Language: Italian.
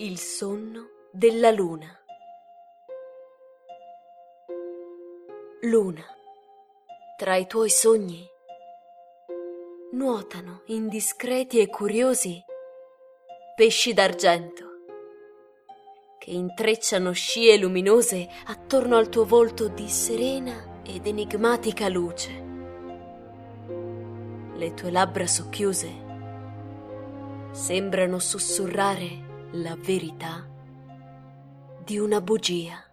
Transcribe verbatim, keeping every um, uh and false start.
Il sonno della luna. Luna, tra i tuoi sogni nuotano indiscreti e curiosi pesci d'argento che intrecciano scie luminose attorno al tuo volto di serena ed enigmatica luce. Le tue labbra socchiuse sembrano sussurrare la verità di una bugia.